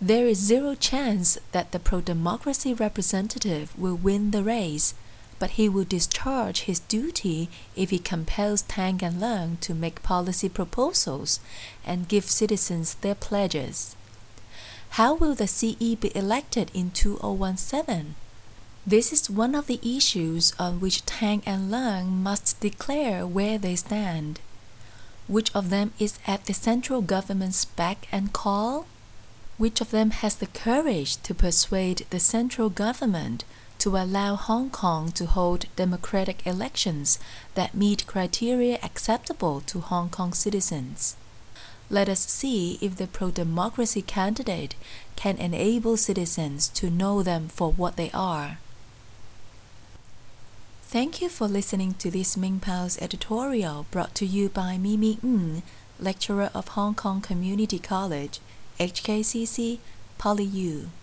There is zero chance that the pro-democracy representative will win the race, but he will discharge his duty if he compels Tang and Leung to make policy proposals and give citizens their pledges. How will the CE be elected in 2017? This is one of the issues on which Tang and Leung must declare where they stand. Which of them is at the central government's beck and call? Which of them has the courage to persuade the central government to allow Hong Kong to hold democratic elections that meet criteria acceptable to Hong Kong citizens? Let us see if the pro-democracy candidate can enable citizens to know them for what they are. Thank you for listening to this Ming Pao's editorial brought to you by Mimi Ng, lecturer of Hong Kong Community College, HKCC, PolyU.